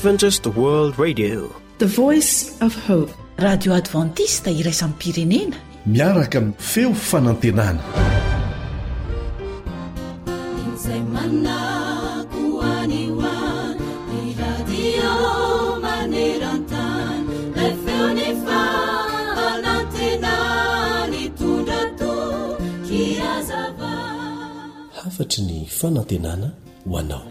Adventist World Radio, the voice of hope. radio adventista iraisam pirenena miaraka amin'ny feo fanantenana. Hafatry ny fanantenana ho anao.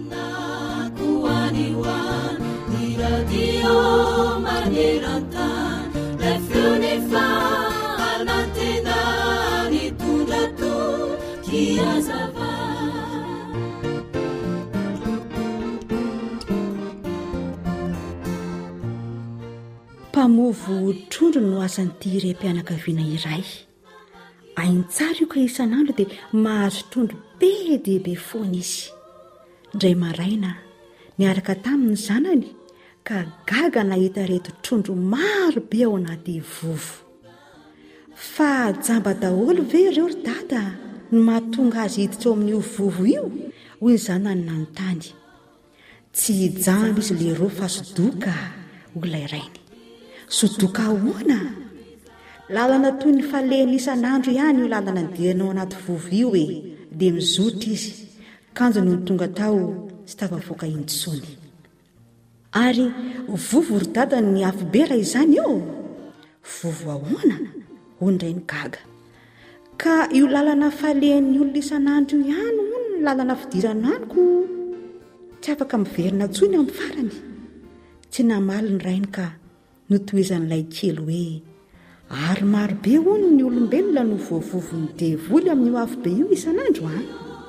Mpamovo trondro no asan'ity rem-pianakaviana iray. Aintsara io ka isan'andro dia mahazo trondro be dia be foana izy. Indray maraina niaraka tamin'ny zanany ka gaga nahita reto trondro maro be ao anaty vovo. Fa jamba daholo ve ireo ry dada no mahatonga azy hiditra ao amin'io vovo io? Hoy ny zanany nanontany. Tsy jamba izy le roa fa sodoka, olona irainy. Sodoka ahoana? Lalana toy ny falehany isan'andro ihany io lalana andehanao anaty vovo io e, dia mizotra izy. Kanjo no tonga tao sy tafavoaka intsony. Ary vovo ry dada ny afobera izany io? Vovo ahoana? Hoy indray ny gaga. Ka io lalana falehan'ny olona isan'andro io ihany hono ny lalana fidiran'aniko. Tsy afaka miverina tsony amin'ny farany. Tsy namaly ny rainy ka notoizan'ilay kely hoe ary maro be hono ny olombelona no voavovony devoly amin'io afo be io isan'andro a.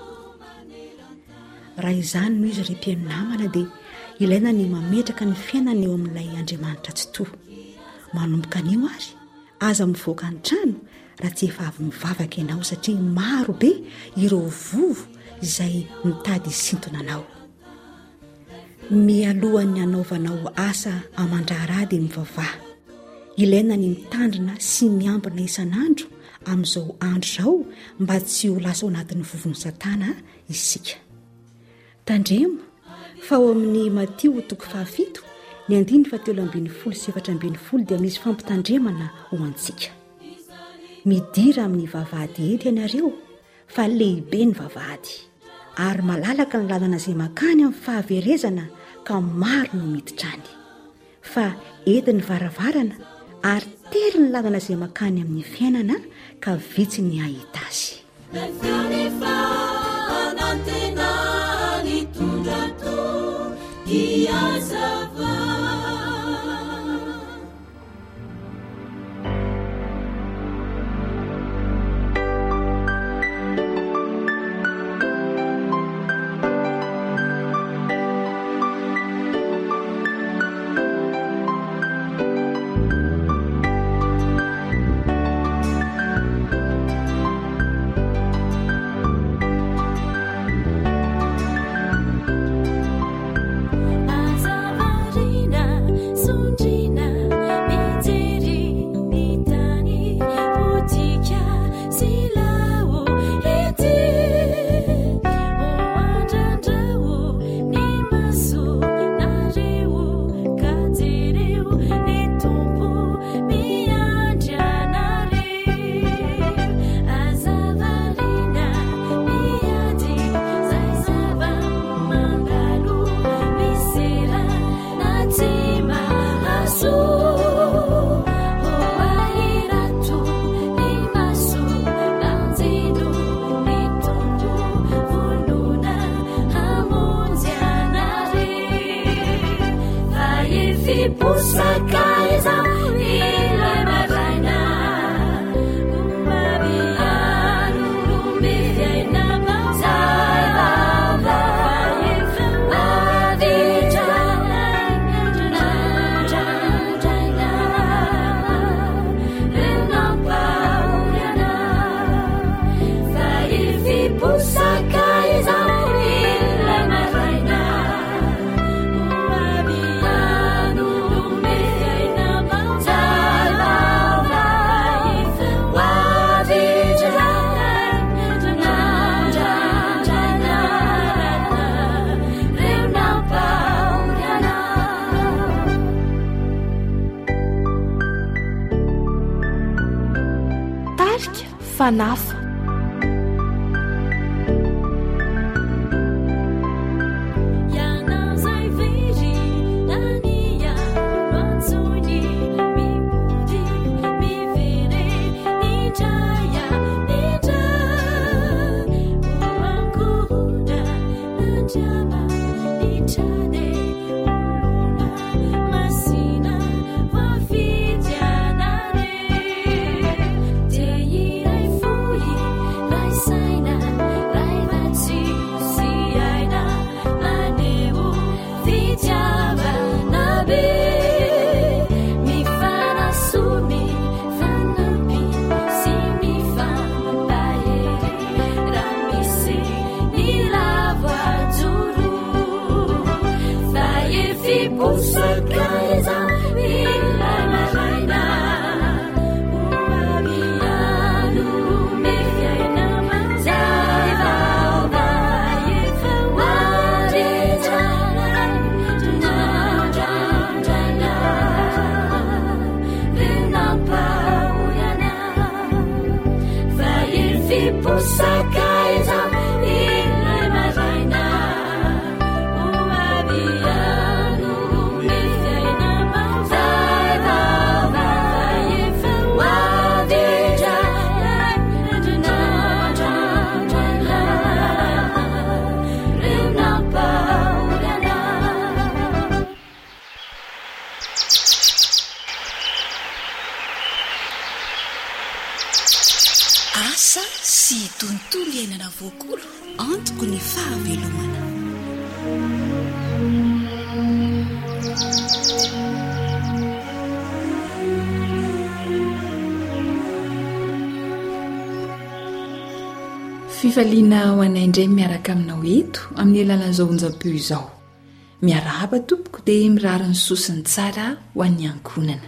Raha izany no izy rem-pianamana dia ilaina ny mametraka ny fiainana eo amin'ilay Andriamanitra tsy toa. Manomboka anio ary aza mivoaka ny trano raha tsy efa avy mivavaka ianao satria maro be ireo vovo izay mitady isintona anao. Mialohan'ny anaovanao asa amandraharaha dia mivavaha. Ilaina ny mitandrina sy miambina isan'andro amin'izao andro izao mba tsy ho lasa ao anatin'ny vovon'ny Satana isika. Tandremo fa ao amin'ny Matio 7:17-7:70 dia misy fampitandremana ho antsika. Midira amin'ny vavahady ety ianareo fa lehibe ny vavahady ary malalaka ny lalana izay makany amin'ny fahaverezana ka maro no miditrany. Fa ety ny varavarana ary tery ny lalana izay makany amin'ny fiainana ka vitsy ny ahita azy. Azavarina marika fanafa. Asa sy tontolo iainana voakolo antoko ny fahavelomana. Fifaliana ho anaindray miaraka aminao eto amin'ny alalan'izao onjam-peo izao. Miarahaba tompoko dia mirary ny sosiny tsara ho an'ny ankonana.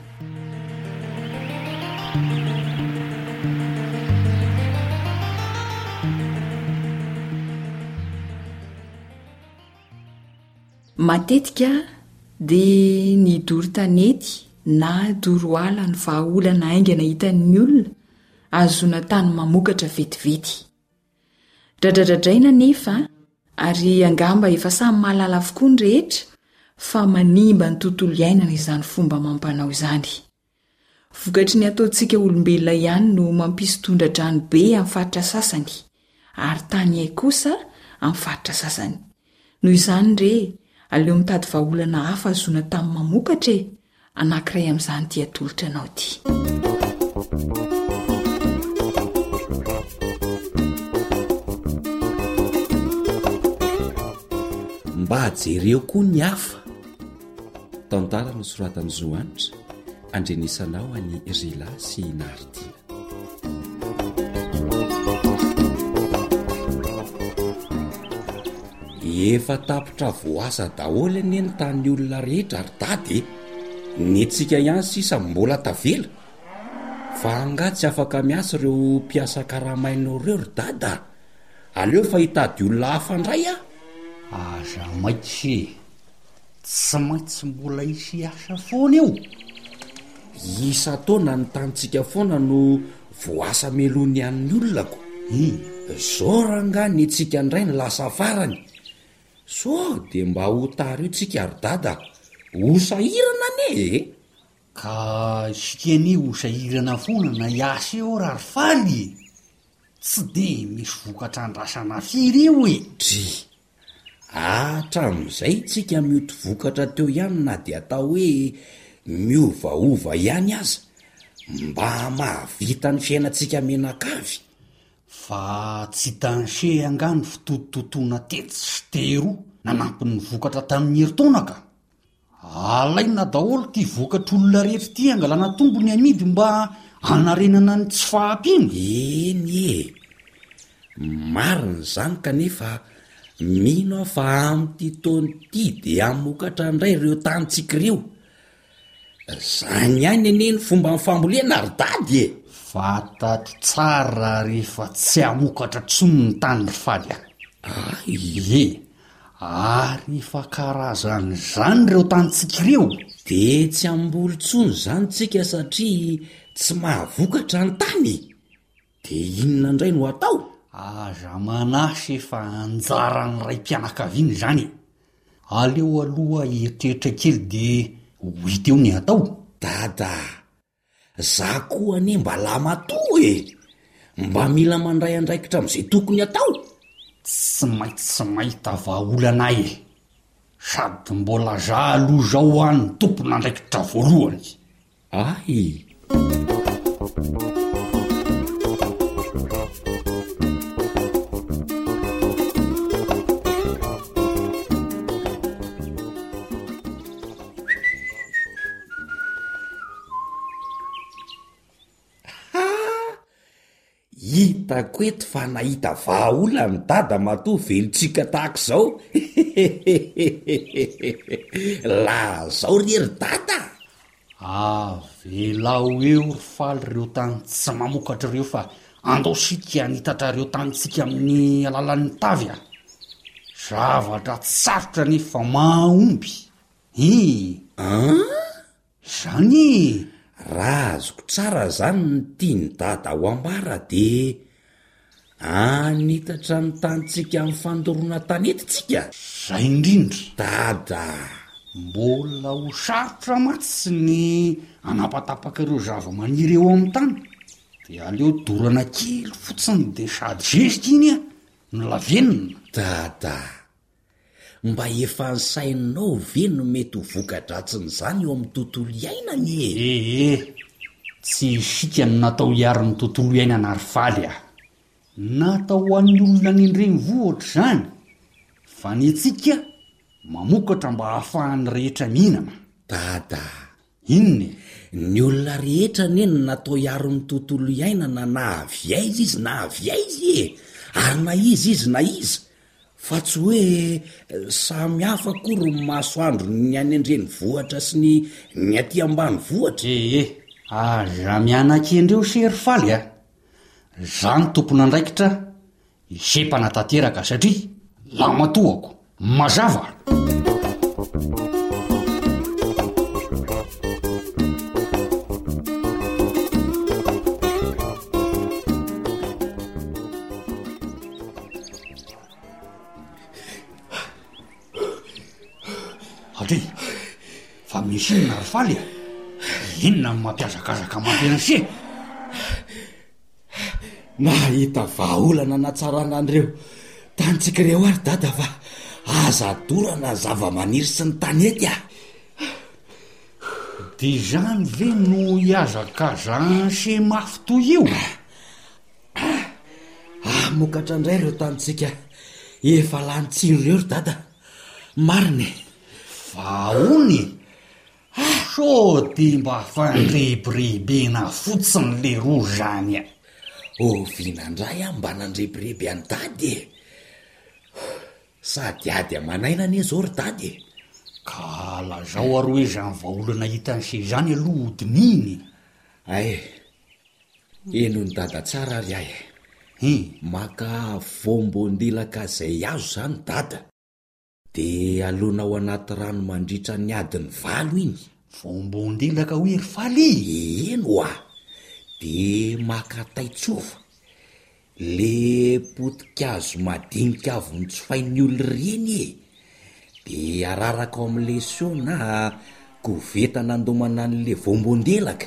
Matetika dia ny doro tanety na doro ala ny vahaolana aingana hitan'ny olona azona tany mamokatra vetivety. Dradradradraina nefa ary angamba efa samy mahalala avokoa ny rehetra fa manimba ny tontolo iainana izany fomba mampanao izany. Vokatry ny ataontsika olombelona ihany no mampisy tondra-drano be amin'ny faritra sasany ary tany ay kosa amin'ny faritra sasany. Noho izany re aleo mitady vahaolana hafa azona tamin'ny mamokatra anankiray amin'izany dia tolotra anao ty. Mba ajereo koa ny hafa. Tantara no soratan'i Zoanitra, andrenisanao any Rila sy Nardina. Efa tapitra voasa daholo ny tany olona rehetra ary dady, ny tsika ihany sisa mbola tavela. Fa anga tsy afaka miasa ireo mpiasa karamainao ireo ry dada. Aleo fa hitady olona hafa indray a. Aza maitsy, tsy maintsy mbola isy asa foana eo. Isa taona ny tantsika foana no voasa melony an'ny olonako. Zao ranga ny tsika indray ny lasa farany. So dia mba ho tary io tsika ary dada, ho sahirana ne. Ka isika ny ho sahirana foana na iasa eo rary faly. Tsy dia misy vokatra andrasana firy eo e. Hatramin'izay tsika mioty vokatra teo ihany na dia atao hoe miovaova ihany aza mba mahavita ny fiainantsika menakavy. Fa tsy tanshe angano fitototoana tetsy sy tero nanampy ny vokatra tamin'ny herintaona ka. Alaina daholo ty vokatra olona rehetra ty angalana tombony amidy mba hanarenana ny tsy fahampiana. Eny marina izany kanefa mino aho fa amin'ity taona ity dia hamokatra indray ireo tantsika ireo. Izany ihany anie ny fomba ny fambolena ary dady e. Fantatro tsara rehefa tsy hamokatra tsony ny tany ry faly ary fa karazan'izany ireo tantsika ireo. Dia tsy amboly tsony izany tsika satria tsy mahavokatra ny tany. de inona indray no atao? aza manasy efa anjaran'ny ray mpianakaviany zany. Aleo aloha eritreritra kely de ho hiteo ny atao. Dada, za koa ane mba lamatoa e, mba mila mandray andraikitra am'izay tokony atao. Tsy mahita vahaolanay e, sady mbola za aloha zao hoan'ny tompona andraikitra voalohany. Ay, hitako eto fa nahita vahaolany dada matoa velontsika tahaka zao. La zao rery dada. Velao eo faly reo tany tsy mamokatra reo fa andao sika nitatrareo tanyntsika amin'ny alalan'ny tavy a. Zavatra tsarotra nefa mahomby. Zany raha azoko tsara zany ny tiany dada ho ambara de anitatra ny tanyntsika amin'ny fandorona tanetitsika. zay indrindra Dada, mbola ho sarotra matsy ny anapatapaka ireo zava-maniry eo amin'ny tany, de aleo dorana kely fotsiny de sady zezika iny a no lavenina. dada, mba efa ny saininao ve no mety ho voka-dratsiny zany eo amin'ny tontolo iainany e? Tsy isika no natao hiary ny tontolo iainana ary faly a, natao ho an'ny olona ny indreny vohatra zany, fa ny tsika mamokatra mba hahafahan'ny rehetra mihinana. Dada, Inony? ny olona rehetra neny natao hiaro ny tontolo iainana na aviaiza izy na aviaiza e, ary na izy na izy, fa tsy hoe samy hafa kory ny masoandro ny any andreny vohatra sy ny aty ambany vohatra. Aza mianan-kendreo sery faly a, zany tompona andraikitra isepana tanteraka satria lamatoako mazava. Adre, fa misy inona ry faly a? Inona ny mampiazakazaka mampianase? Nahita vahaolana natsaranan'ireo tanitsika ireo ary dada fa aza dorana zava-maniry sy ny tanety a. De zany ve no hiazakazanse mafy toy io? Mokatra indray ireo tanitsika efa lany tsiro ireo ry dada, mariny. Vaony? So de mba fanrebirebena fotsiny le roa zany a. Ovinandray a mba nandrebireby any dady e, sady ady amanaina anie zao ry dady e. Ka lazao ary hoe zany vahaolana hitan'se zany aloha odininy. Ay, eno ny dada tsara ary ahy maka vombondilaka zay azo zany dada, de alona ao anaty rano mandritra ny adiny 8 iny. Vombondilaka hoe ry faly? Eno a, de maka taitsofa le potikazo madinika avy ny tsofain'ny olona reny e, de araraka ao amin'le sio na koveta nandomana an'le vombondelaka.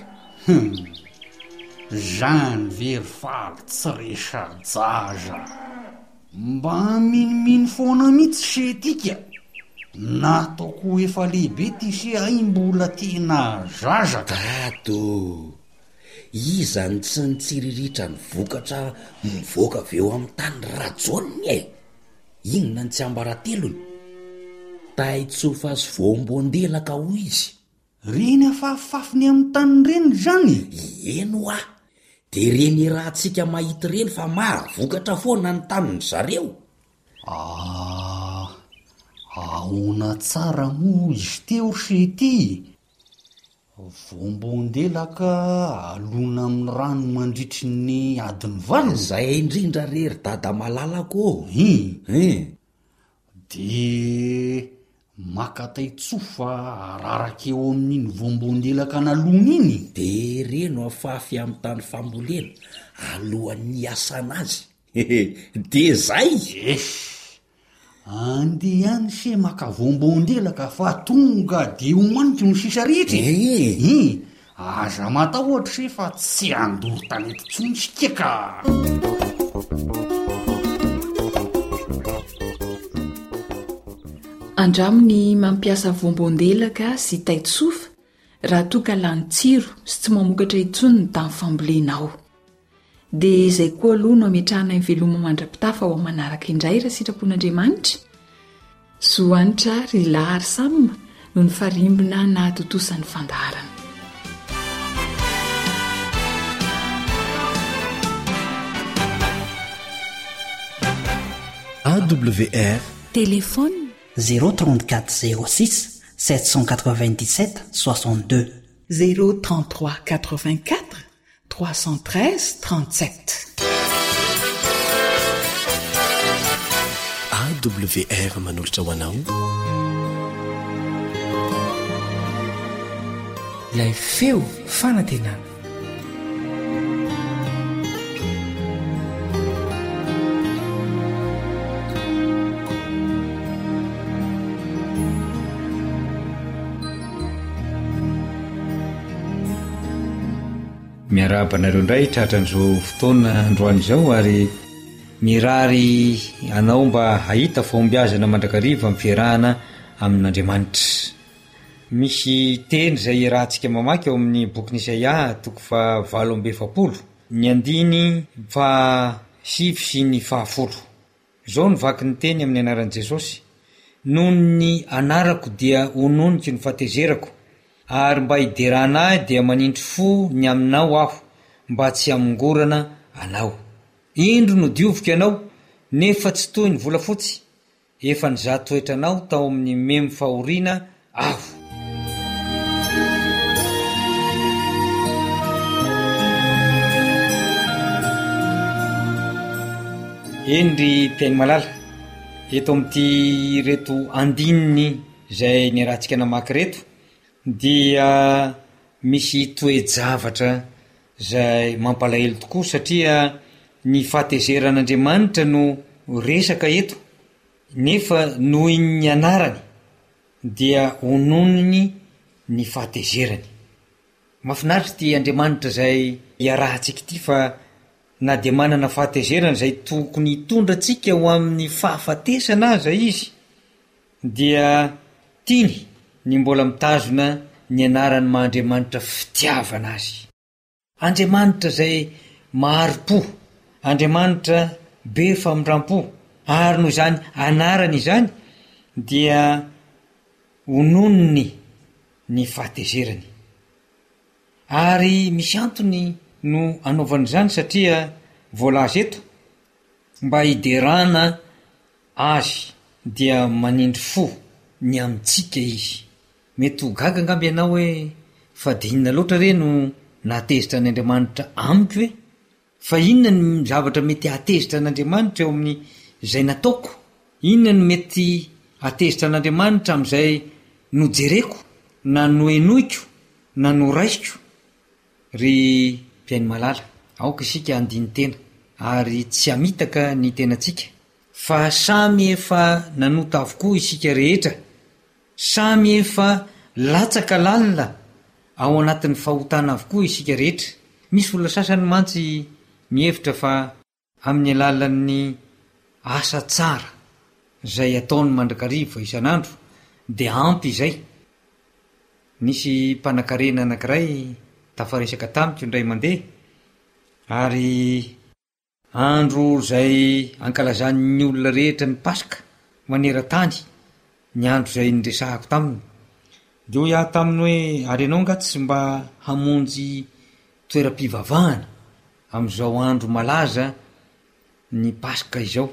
Zany ve ry faly tsy resajaza, mba miniminy foana mihitsy se tika. Nataoko efa lehibe ty se ay mbola tena zazaka. Dato, izany tsy nitsiriritra ny vokatra mivoaka avy eo amin'ny tany rajoniny e. Inona ny tsy ambaratelony? Taitsofa sy vombondelaka hoy izy. Reny afafafiny amin'ny tany reny zany? Eno a, de reny rahantsika mahita reny fa mahavokatra foana ny taniny zareo. Ahona tsara mo izy teo se ty? Vombondelaka alona amin'ny rano mandritry ny adiny 8. Zay indrindra rery dada malalako. De makataitsofa araraka eo amin'iny voambondelaka nalona iny de reno afafy amin'ny tany fambolena alohan'ny asana azy de zay andeha any se maka voambondelaka fa tonga de homaniko ny sisa rehetra aza mata ohatra se fa tsy andoro tanety tsonsikeka. Andraminy mampiasa voambondelaka sy taitsofa raha toka lany tsiro sy tsy mamokatra itsony ny tany fambolenao. Dia izay koa aloha no ametrahana iveloma mandrapitafa ao manaraka indray raha sitrapon'Andriamanitra. Zoanitra ry lahary samina no ny farimbona na totosan'ny fandaharana. AWR Téléphone 034 06 797 62 033 84 313 37. AWR manolotra ho anao Ilay feo fanantenana. Miarabanareo indray tratran'izao fotoana androany izao ary mirary anao mba hahita fombiazana mandrakariva amin'ny fiarahana amin'Andriamanitra. Misy teny izay rahantsika mamaky ao amin'ny bokin'i Isaia 7:20 ny 9:7 sy ny 10. Izao no vaky ny teny amin'ny anaran'i Jesosy: noho ny anarako dia hononiky ny fahatezerako, ary mba hiderana ahy dia manindry fo ny aminao aho, mba tsy hamongorana anao. Indro no dioviko ianao, nefa tsy toy ny volafotsy, efa nizaha toetranao tao amin'ny memo fahoriana aho. Endry mpiainy malala, eto amin'ity reto andininy izay niarahantsika namaky reto dia misy toe-javatra izay mampalahelo tokoa, satria ny fahatezeran'Andriamanitra no resaka eto, nefa noho ny anarany dia hononiny ny fahatezerany. Mahafinaritra ity Andriamanitra izay iarahantsika ity, fa na dia manana fahatezerana izay tokony hitondra antsika ho amin'ny fahafatesana aza izy, dia tiany ny mbola mitazona ny anarany Mahandriamanitra fitiavana azy. Andriamanitra izay mahari-po, Andriamanitra be famindram-po, ary noho izany anarany izany dia hononiny ny fahatezerany. Ary misy antony no anaovan'izany, satria voalaza eto mba hiderana azy dia manindry fo ny amintsika izy. Mety ho gaga angamby ianao hoe fa dinina loatra re no natezitra n'Andriamanitra amiko hoe? Fa inona ny zavatra mety hatezitra n'Andriamanitra eo amin'ny izay nataoko? Inona ny mety hatezitra n'Andriamanitra amin'izay nojereko, na noenoiko, na noraisiko? Ry mpiainy malala, aoka isika andiny tena ary tsy hamitaka ny tenantsika, fa samy efa nanota avokoa isika rehetra, samy efa latsaka lalina ao anatin'ny fahotana avokoa isika rehetra. Misy olona sasany mantsy mihevitra fa amin'ny alalan'ny asa tsara izay ataony mandrakariva isan'andro dia ampy izay. Nisy mpanan-karena anankiray tafaresaka tamiko indray mandeha, ary andro izay ankalazan'ny olona rehetra ny Paska maneran-tany, ny andro izay niresahako taminy, dia ho iaho taminy hoe ary ianao nga tsy mba hamonjy toeram-pivavahana amin'izao andro malaza ny Paska izao.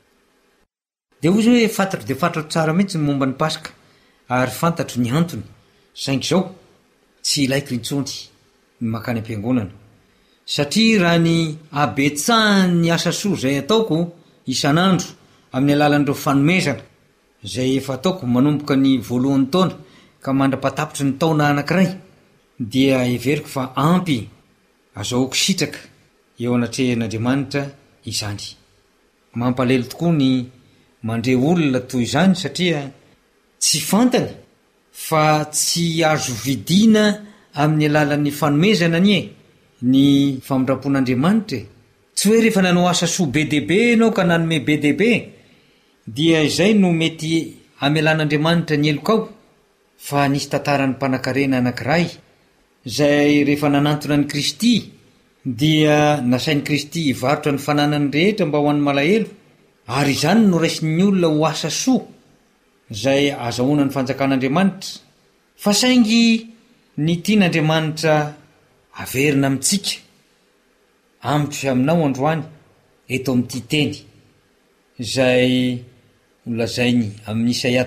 Dia hoy izy hoe fantatro dia fantatro tsara mihitsy ny momba ny Paska, ary fantatro ny antony, saingy izao tsy ilaiko intsony ny makany am-piangonana, satria raha ny abetsahany asa soa izay ataoko isan'andro amin'ny alalan'ireo fanomezana zay efa ataoko manomboka ny voalohan'ny taona ka mandra-patapitry ny taona anankiray dia everiko fa ampy azahoako sitraka eo anatrehan'Andriamanitra izany. Mampalelo tokoa ny mandre olona toy izany satria tsy fantany fa tsy azo vidiana amin'ny alalan'ny fanomezana ny famindrampon'Andriamanitra. Tsy hoe rehefa nanao asa soa be deaibe ianao ka nanome be deaibe dia izay no mety amelan'Andriamanitra ny elokao, fa nisy tantaran'ny mpanankarena anankiray zay rehefa nanantona ny Kristy dia nasain'ny Kristy hivarotra ny fananany rehetra mba ho an'ny malahelo, ary izany no raisin'ny olona ho asa soa zay azahoana ny fanjakan'Andriamanitra. Fa saingy ny tian'Andriamanitra averina amintsika amiko aminao androany eto amin'ity teny zay nolazainy amin'ny Isaia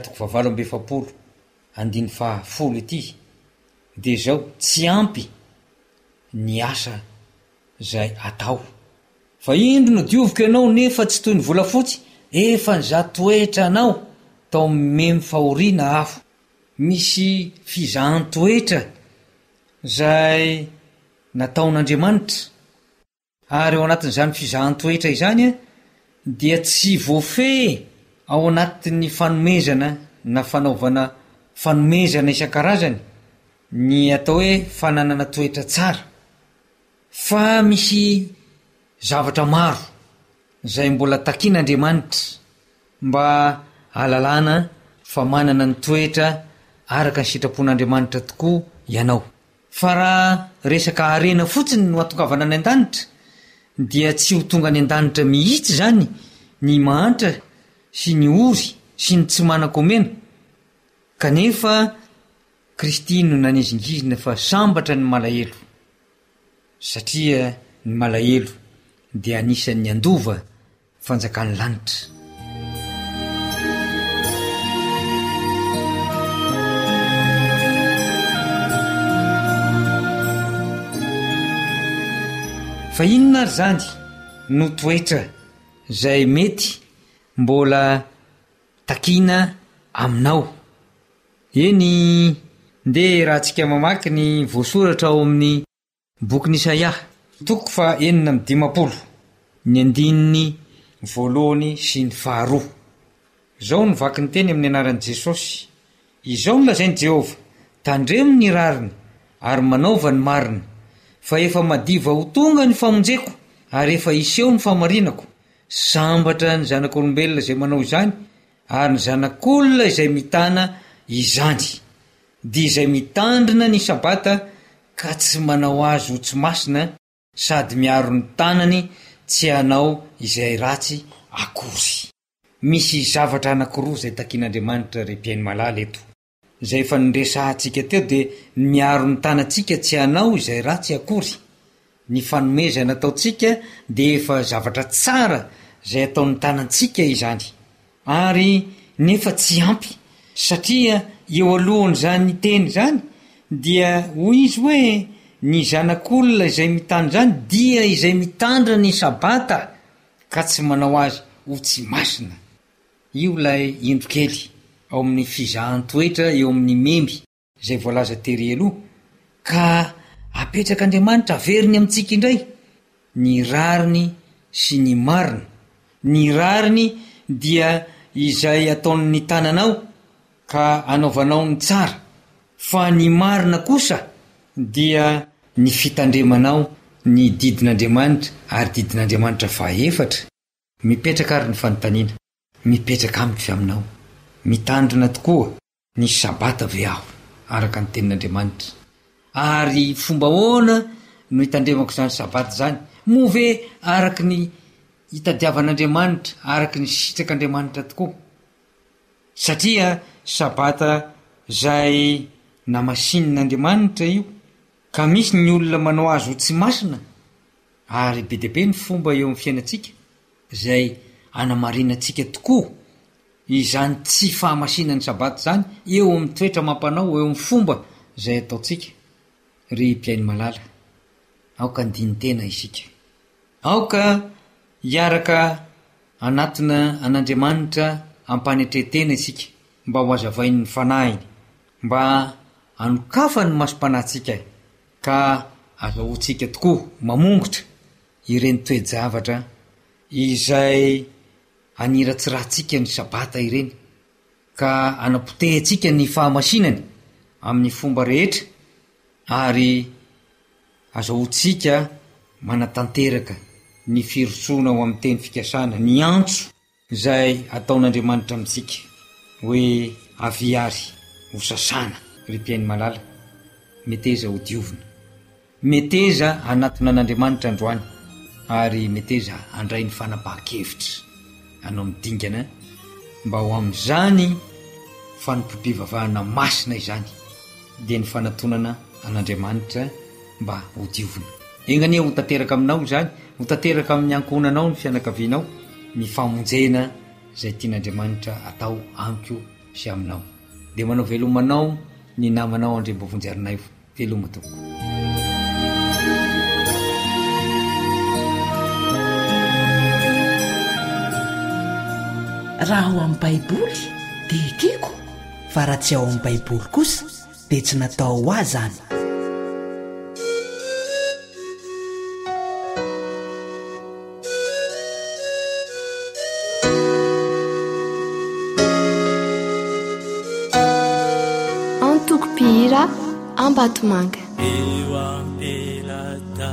7:10 ity dia zao: tsy ampy ny asa zay atao, fa indro no dioviko ianao nefa tsy toy ny volafotsy, efa nizatoetra anao tao memy fahoriana afo. Misy fizahan-toetra zay nataon'Andriamanitra, ary ao anatin'izany fizahan-toetra izany dia tsy voafehy ao anatin'ny fanomezana na fanaovana fanomezana isan-karazany ny atao hoe fananana toetra tsara, fa misy zavatra maro zay mbola takian'Andriamanitra mba alalana fa manana ny toetra araka ny sitrapon'Andriamanitra tokoa ianao. Fa raha resaka harena fotsiny no atongavana any an-danitra dia tsy ho tonga any an-danitra mihitsy zany ny mahantra sy ny ory sy ny tsy manan-komena, kanefa Kristy no nanizingizina fa sambatra ny malahelo, satria ny malahelo dia anisan'ny andova fanjakan'ny lanitra. Fa inona ary zany no toetra zay mety mbola takiana aminao? Eny nde raha tsika mamaky ny voasoratra ao amin'ny bokin'i Isaia 40:1 sy 2. Izao no vaky ny teny amin'ny anaran'i Jesosy: izao no lazain'i Jehova, tandremo ny rariny ary manaova ny marina, fa efa madiva ho tonga ny famonjeko ary efa iseho ny famarinako. Sambatra ny zanak'olombelona izay manao izany, ary ny zanak'olona izay mitana izany, dia izay mitandrina ny sabata ka tsy manao azy ho tsy masina, sady miaro ny tanany tsy hanao izay ratsy akory. Misy zavatra anankiroa zay takian'Andriamanitra re-piainy malala eto, zay efa nindresantsika teo, dia miaro ny tanantsika tsy hanao izay ratsy akory. Ny fanomezana ataontsika dia efa zavatra tsara zay ataon'ny tanantsika izany, ary nefa tsy ampy, satria eo alohan'izany teny zany dia hoy izy hoe ny zanak'olona izay mitany zany dia izay mitandra ny sabata ka tsy manao azy ho tsy masina. Io lay indrokely ao amin'ny fizahan-toetra eo amin'ny memy zay voalaza tery aloha, ka apetrak'Andriamanitra averiny amintsika indray ny rariny sy ny marina. Ny rariny dia izay ataon'ny tananao ka anaovanao ny tsara, fa ny marina kosa dia ny fitandremanao ny didin'Andriamanitra, ary didin'Andriamanitra faefatra. Mipetraka ary ny fanontaniana, mipetraka amiko aminao, mitandrina tokoa ny sabata ve aho araka ny tenin'Andriamanitra, ary fomba hoana no hitandremako zany sabata zany? Mo ve araky ny hitadiavan'Andriamanitra, araky ny sitrak'Andriamanitra tokoa? Satria sabata zay namasinin'Andriamanitra io, ka misy ny olona manao azy ho tsy masina, ary be deaibe ny fomba eo amin'ny fiainantsika zay anamarinantsika tokoa izany tsy fahamasinan'ny sabata zany eo amin'ny toetra mampanao, eo amin'ny fomba zay ataontsika. Ry mpiainy malala, aoka ndiny tena isika, aoka hiaraka anatina an'Andriamanitra ampanetretena isika mba ho azavain'ny fanahiny mba anokafa ny masom-panahitsika ka azahoantsika tokoa mamongotra ireny toejavatra izay aniratsiratsika ny sabata ireny ka anapotehintsika ny fahamasinany amin'ny fomba rehetra ary azahoantsika manatanteraka ny firotsona ao amin'ny teny fikasana ny antso izay ataon'Andriamanitra amintsika hoe aviary ho sasana ry-piainy malala meteza ho diovina meteza anatona an'Andriamanitra androany ary meteza andray ny fanapahan-kevitra anao midingana mba ho amin'izany fanompom-pivavahana masina izany dia ny fanatonana an'Andriamanitra mba ho diovina engania ho tanteraka aminao izany ho tanteraka amin'ny ankohonanao ny fianakavianao ny famonjena izay tian'Andriamanitra atao amiko sy aminao dia manao velomanao ny namanao Andriambavonjy-Arinay veloma toko. Raha ho amin'ny baiboly dia ekeko fa raha tsy ao amin'ny baiboly kosa dia tsy natao ho azy zany. Antoko-pihira Ambatomanga. Eo ampelata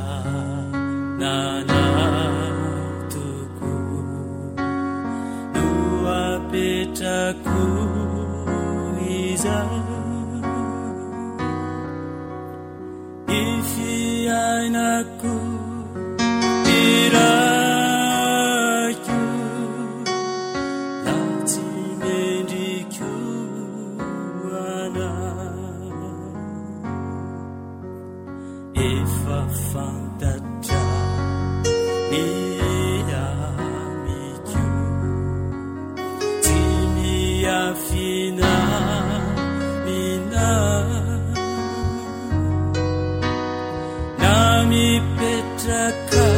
nanatoko no apetrako izay ifiainako irako latsy mendriko ana efa fantatra miamiko tsy miafina mina na mipetraka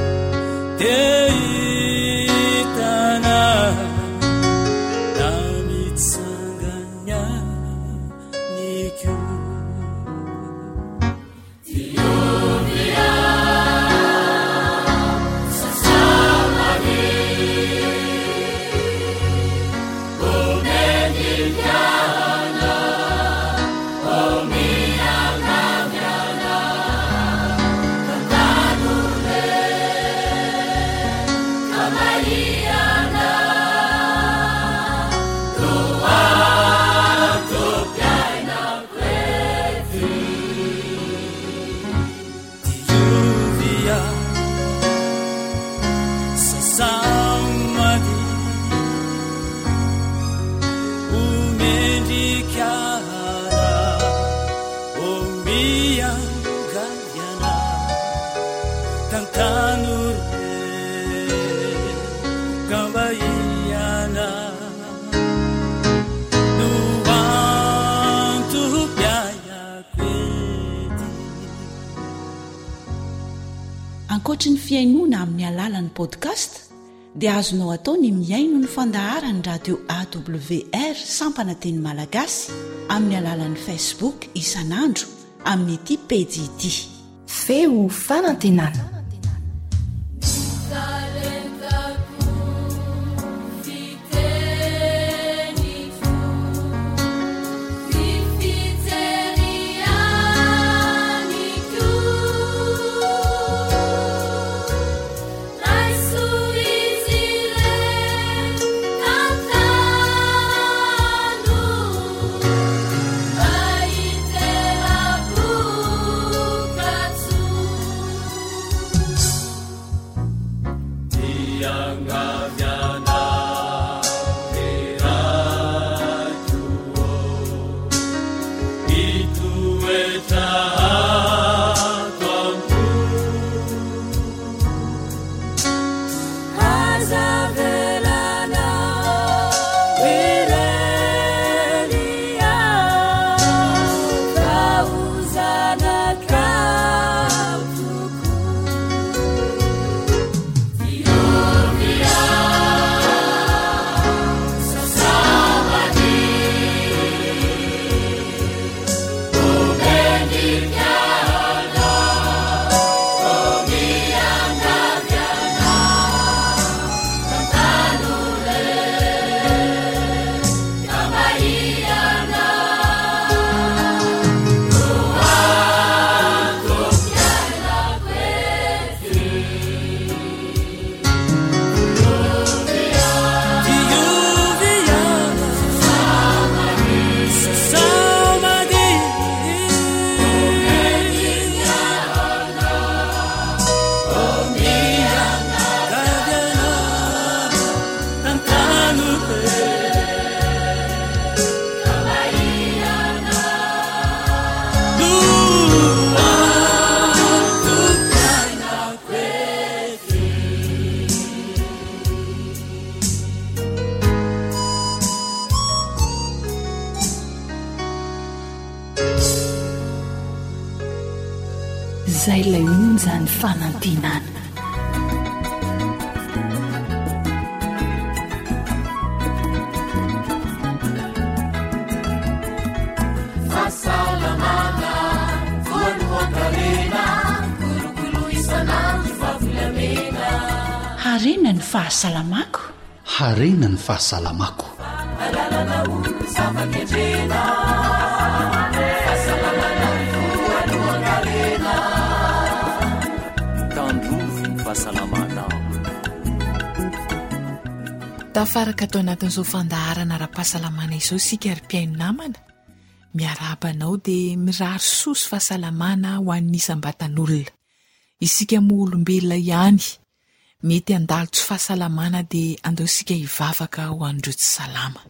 teitana na mitsanganya niko ankoatra ny fiainoana amin'ny alalan'ny podcast dia azonao atao ny miaino ny fandaharany radio AWR sampana teny malagasy amin'ny alalan'ny Facebook isanandro amin'ny ity pejy ity feo fanantenana. Yeah. izay ilay onjany fanantenana. harena ny fahasalamako. harena ny fahasalamako. tandrovy ny fahasalamana. tafaraka atao anatin'izao fandaharana ara-pahasalamana izao sika ry mpiaino namana, miarabanao dia mirary sosy fahasalamana ho an'nisam-batan'olona. Isika moa olombelona ihany mety andalo tsy fahasalamana dia andao sika hivavaka ho an'ireo tsy salama.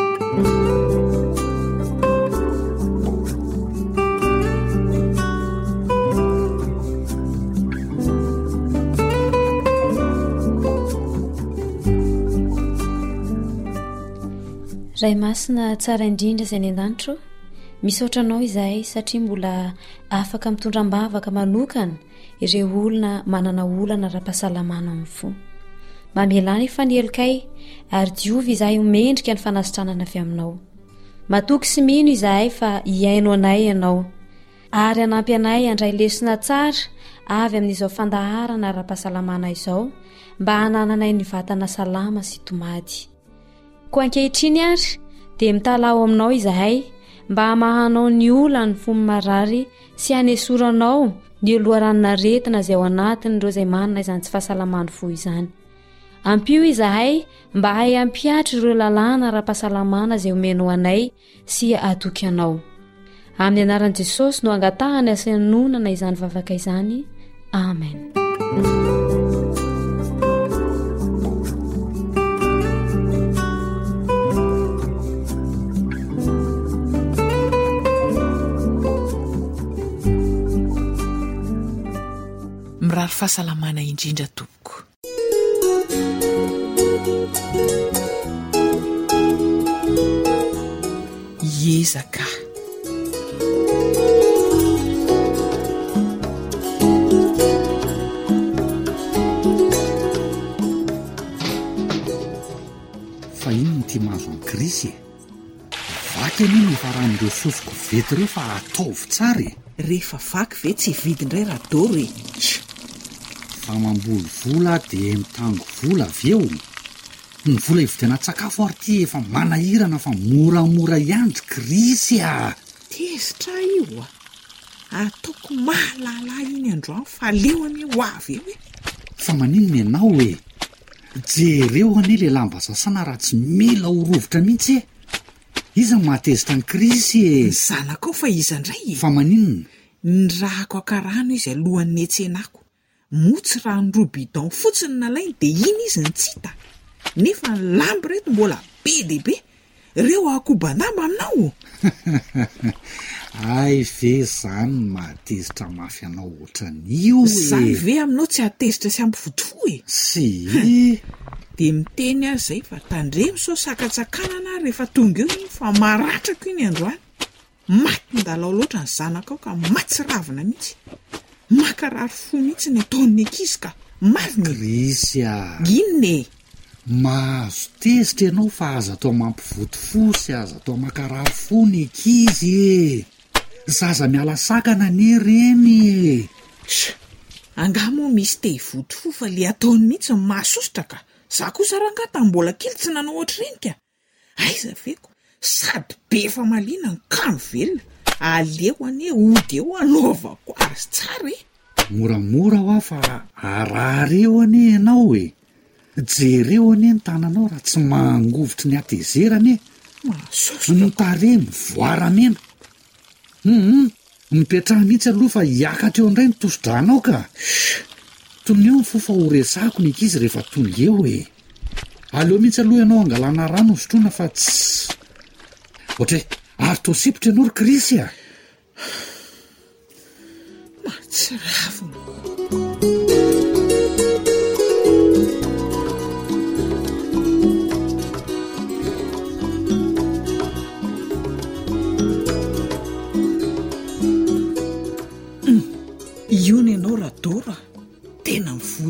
Ray masina tsara indrindra izay ny an-danitro, misaotranao izahay satria mbola afaka mitondram-bavaka manokana ireo olona manana olana ra-pahasalamana amin'ny fo. Mamelana ifanelikay ary diovy izahay homendrika ny fanasitranana avy aminao. Matoky sy mino izahay fa hiaino anay ianao ary anampy anay andray lesona tsara avy amin'izao fandaharana ra-pahasalamana izao mba hanananay ny vatana salama sy tomady. Ko ankehitriny ary dia mitalao aminao izahay mba hamahanao ny olana ny fomba marary sy hanesoranao ny oloaranona retina izay ao anatin'ireo izay manana izany tsy fahasalamany fo izany. Ampio izahay mba hay ampiatra ireo lalàna ra-pahasalamana izay homenao anay sy atoky anao. Amin'ny anaran'i Jesosy no angatahany asanonana izany vavaka izany. Amen. Mirary fahasalamana indrindra tompoko. Ezaka fa ino ny tia mahazo any Krisy e? Vaky aniny efa ran'ireo sosoko vety ireo fa ataovy tsara e. Rehefa vaky ve tsy vidindray raha doro e? Fa mamboly vola dia mitango vola avy eo. Ny vola ividiana sakafo ary ty efa manahirana fa moramora ihany Krisy a. Tezitra io a. Ataoko mahalala iny androany fa leoany ho avy eo e. Fa maninona ianao e? Jereo anie le lamba sasana raha tsy mila horovotra mihitsy e. Iza mahatezitra ny Krisy e. Ny zanako fa iza indray e. Fa maninona? Ny rahako akarano izy alohan'ny etsenako. Motsy raha ny roa bidon fotsiny nalainy dia iny izy nitsita. Nefa ny lamby reto mbola be dia be. Reo akoban-damba aminao. Ay ve zany mahatezitra mafy anao ohatran'io e. Zany ve aminao tsy hatezitra sy ampivodifo e. Si dia miteny azy zay fa tandremo sao sakatsakanana rehefa tonga eo fa maratrako iny androany. Maty ndalao loatra ny zanako ka matsy ravina mihitsy. Makarary fo mihitsy ny ataon'ny ankizy ka marina. Krisy a. Inona e? Mahazo tezitra ianao fa aza atao mampivoto fo sy aza atao makarary fo ny ankizy e. Zaza miala sakana anie reny e. Angamo misy te hivoto fo fa le ataony mihitsy ny mahasositra ka. Za kosa rangata mbola kely tsy nanao ohatr'ireny ka. Aiza veko sady be fa malina ny kamo velona. Aleo anie ody eo anaovako azy tsara e. Moramora ho fa arary eo anie ianao e. Jereo anie ny tananao raha tsy mangovotry ny atezerany e. Ny tare mivoaramena. Mipetraha mihitsy aloha fa hiakatra eo indray ny tosodranao ka. Tony eo ny fofa horesako ny ankizy rehefa tonga eo e. Aleo mihitsy aloha ianao angalana rano hosotrona fa tsy ohatra hoe ary to sipotra ianao ry Krisy a. Matsiravina. Io ny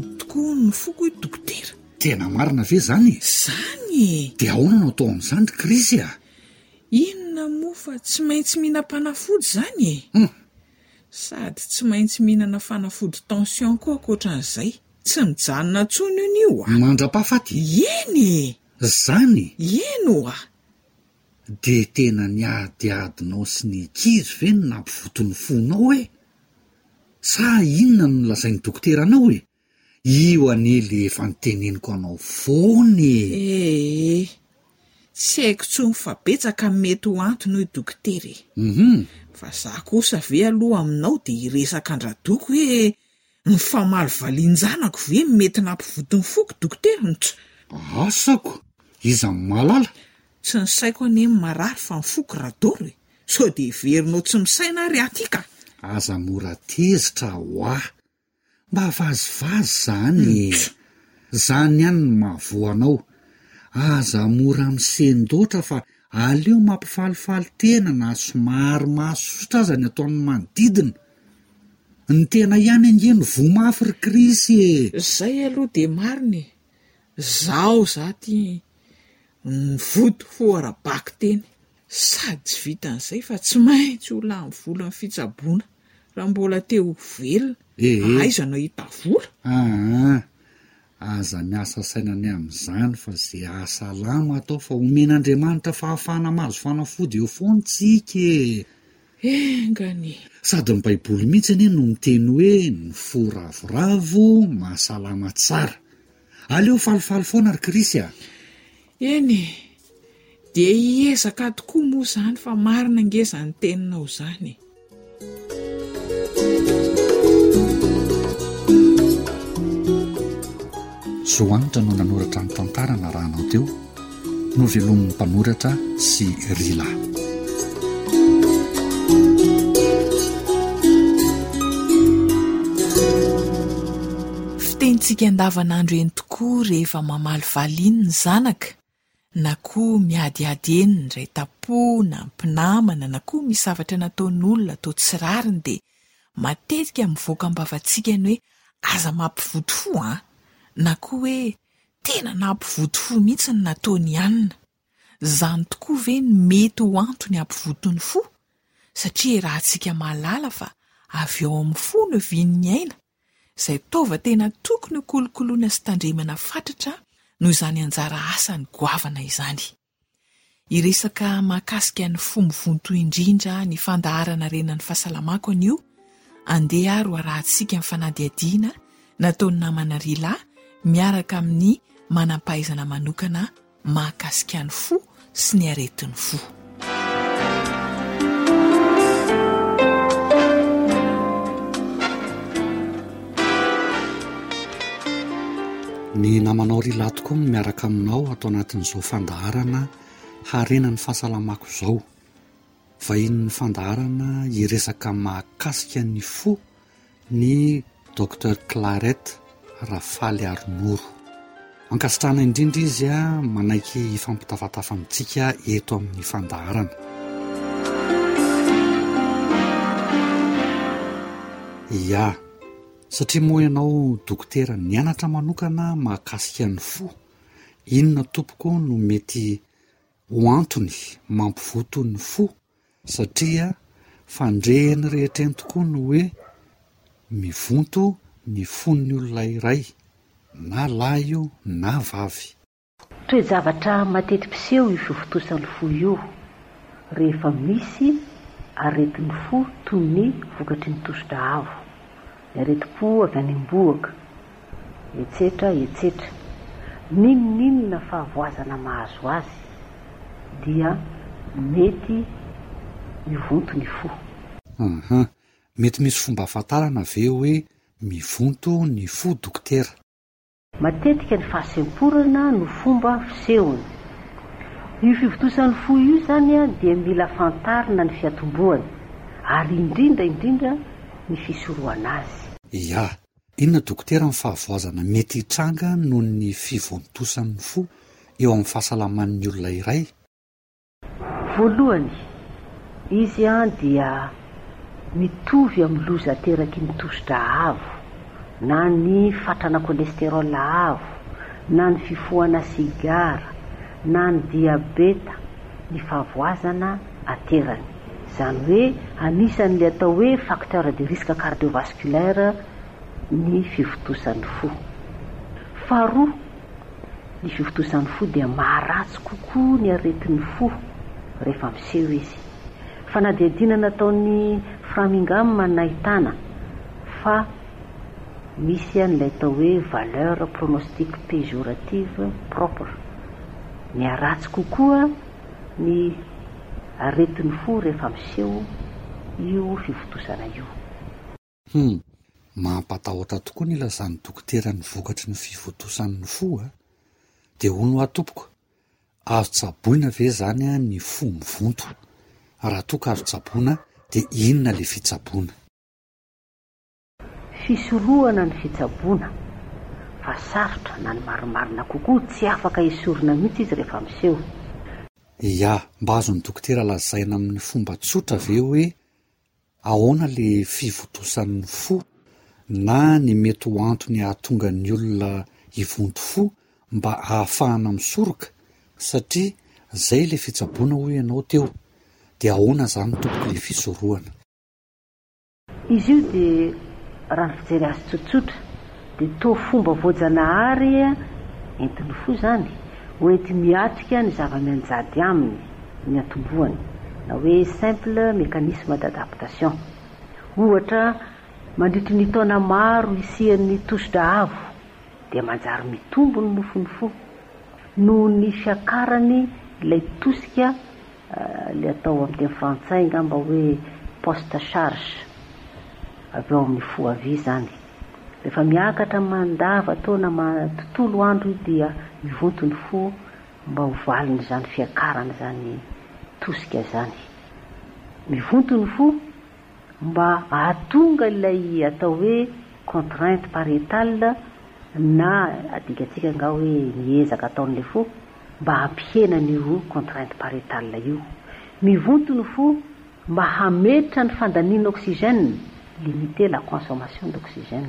tokoa ny foko hoe dokotera. Tena marina ve zany? Zany dia ahoana no atao amin'izany Krisy a? Inona moa fa tsy maintsy mihinam-panafody zany sady tsy maintsy mihinana fanafody tension koa ankoatran'izay. Tsy mijanona tsony io mandra-pahafaty. Eny zany eno de tena niadiadinao sy ny kizy ve no nampivotony fonao hoe sa inona no lazainy dokotera anao hoe io anely efa niteneniko anao foany. Tsy haiko tsony fa betsaka mety ho antony hoe dokotera fa za kosa ve aloha aminao de iresaka andradoko hoe ny famaly valinjanako ve mety nampivotony foko dokotera asako iza malala tsy ny saiko ane marary fa ny foko radoro so de verinao tsy misaina ary atika. Aza mora tezitra hoa mba vazivazy zany zany ihany ny mahavoanao. Aza mora misendoatra fa aleo mampifalifaly tena na somary mahasosotra aza ny ataon'ny manodidina. Ny tena ihany angeny vomafy ry Krisy zay aloha de mariny zao zaty ny voto foara-baky teny sady tsy vitan'izay fa tsy maintsy ho lany vola ny fitsaboana raha mbola teo velona aizana hita vola. Aza miasa sainany amin'izany fa zay asa lama atao fa omen'Andriamanitra fahafahana mahazo fanafody eo foantsika engany. Sady ny baiboly mihitsy anie no miteny hoe ny fo ravoravo mahasalama tsara. Aleo falifaly foana ry Krisy eny de hiezaka tokoa moa zany fa marina ngeza ny teninao zany. Zoanitra no nanoratra ny tantara na rahanao teo no velomin'ny mpanoratra sy Rila. Fitentsika andavanandro eny tokoa rehefa mamaly valiny ny zanaka na koa miadiady eny ndray tapo na mpinamana na koa misavatra nataon'olona atao tsirariny de matetika mivoaka ambavatsika ny hoe aza mampivoto fo na koa hoe tena nampivoto fo mihitsy ny nataony ihanina. Zany tokoa ve ny mety ho antony hampivotony fo satria raha antsika mahalala fa avy ao amin'ny fo no vin'ny aina izay taova tena tokony kolokoloana sy tandremana fatratra noho izany anjara asany goavana izany. Iresaka mahakasika ny fo mivonto indrindra ny fandaharana renan'ny fahasalamako anio andeha aro arahantsika ny fanadihadiana nataony namana Rila miaraka amin'ny manam-pahaizana manokana mahakasika ny fo sy ny aretin'ny fo. Ny namanao Rila tokoa miaraka aminao atao anatin'izao fandaharana harenan'ny fahasalamako izao. Vahin'ny fandaharana iresaka mahakasika ny fo ny Dr Clarette Rafaly Arnoro. Ankasitrana indrindra izy manaiky fampitafatafa amintsika eto amin'ny fandaharana. Ya, satria moa ianao dokotera nianatra manokana mahakasika ny fo. Inona tompoko no mety ho antony mampivoto ny fo satria fandrehany rehetra eny tokoa no hoe mivonto ny fon'ny olona iray na lahy io na vavy. Toe-javatra mateti-piseho io fivotosan'ny fo io rehefa misy aretin'ny fo toy ny vokatry ny tosidra avo, ny areti-po avy any am-bohaka, etsetra. Ninona fahavoazana mahazo azy dia mety mivonto ny fo. Mety misy fomba ahafantarana ve hoe mivonto ny fo dokotera? Matetika ny fahasemporana no fomba fisehony. Io fivotosan'ny fo io zany dia mila fantarina ny fiatomboany ary indrindra ny fisoroana azy. Ya, inona dokotera ny fahavoazana mety hitranga noho ny fivontosan'ny fo eo amin'ny fahasalaman'ny olona iray? Voalohany, izy dia mitovy amin'ny loza teraky ny tosidra avo na ny fatrana kolesterola avo, na ny fifohana sigara, na ny diabeta, ny fahavoazana aterany. Izany hoe anisan'le atao hoe facteur de risque cardiovasculaire ny fivotosan'ny fo. Faharoa, ny fivotosan'ny fo dia maharatsy kokoa ny aretin'ny fo rehefa miseho izy. Fa na dia dinana ataon'ny Framingham nahitana fa misy an'ilay atao hoe valeur pronostique péjorative propre. Miaratsy kokoa ny aretin'ny fo rehefa miseho io fivotosana io. Mampatahotra tokoa ny ilazan'ny dokotera ny vokatry ny fivotosan'ny fo a. Dia hono atompoko, azo tsaboina ve zany a ny fo mivonto? Raha toka azo tsaboina, dia inona le fitsaboina? Fisorohana ny fitsaboina, fa sarotra na ny marimarina kokoa, tsy afaka isorona mihitsy izy rehefa miseho. Ya, mba azon'ny dokotera lazaina amin'ny fomba tsotra ve hoe ahoana le fivotosan'ny fo na ny mety ho antony ahatonga ny olona hivonto fo mba ahafahana misoroka, satria zay le fitsaboina ho ianao teo. Dia ahoana zany tompoko le fisorohana? Izy io dia raha ny fijery azy tsotsotra dia toa fomba voajanahary entin'ny fo zany hoenty miatrika ny zava-mianjady aminy ny atombohany, na hoe simple mécanisme d'adaptation. Ohatra, mandritry ny taona maro isian'ny tosidra avo dia manjary mitombo ny nofon'ny fo noho ny fiakarany ilay tosika le atao amin'ny teny frantsay ngamba hoe poste charge avy eo amin'ny fo avy zany. Rehefa miakatra mandava taona tontolo andro dia mivonto ny fo mba ho valiny zany fiakarana zany tosika zany. Mivonto ny fo mba ahatonga ilay atao hoe contrainte pariétale, na adikatsika nga hoe miezaka ataon'le fo mba hampihena n'io contrainte pariétale io. Mivonto ny fo mba hametra ny fandaniana oxygène, limiter la consommation d'oxygène.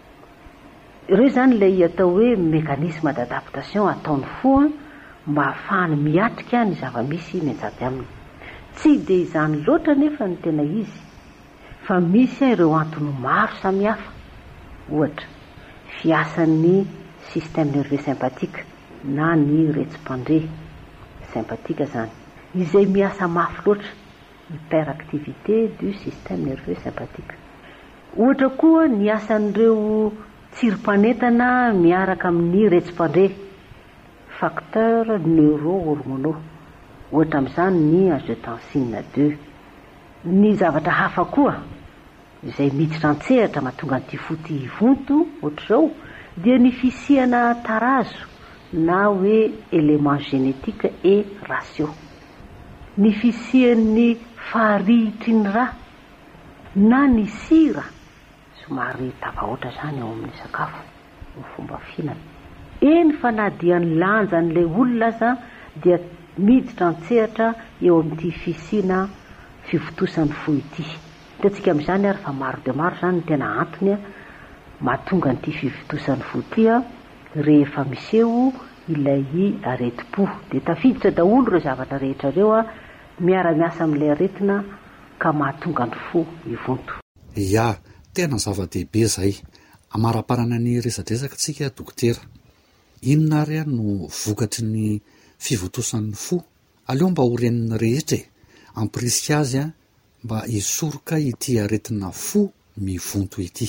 Ireo zany ilay atao hoe mécanisme d'adaptation ataon'ny fo mba ahafahany miatrika ny zava-misy mianjady aminy. Tsy dia izany loatra nefa ny tena izy, fa misy ireo antony maro samihafa. Ohatra, fiasan'ny système nerveux sympathique na ny retsi-pandré sympathique zany, izay miasa mafy loatra, hyperactivité du système nerveux sympathique. Ohatra koa ny asan'ireo tsirom-panentana miaraka amin'ny retsi-pandré, facteur neuro-hormonaux, ohatra amin'izany ny angiotensine 2. Ny zavatra hafa koa izay miditra an-tsehatra mahatonga an'ity fo ty hivonto ohatr'izao dia ny fisiana tarazo na hoe élément génétique et ratio, ny fisian'ny faharitry ny ra na ny sira somary tavahoatra zany ao amin'ny sakafo ny fomba fihinana. Eny fa na dia ny lanjan'ilay olona aza dia miditra an-tsehatra eo amin'ity fisiana fivotosan'ny fo ity. Hitantsika amin'izany ary fa maro dia maro zany ny tena antony mahatonga an'ity fivotosan'ny fo ity rehefa miseho ilay areti-po. Dia tafiditra daholo ireo zavatra rehetra ireo miara-miasa amin'ilay aretina ka mahatonga ny fo hivonto. Ya, tena zava-dehibe zay. Amaraparana ny resadresaka tsika dokotera. Inona ary no vokatry ny fivotosan'ny fo? Aleo mba horenin'ny rehetra ampirisika azy mba hisoroka ity aretina fo mivonto ity.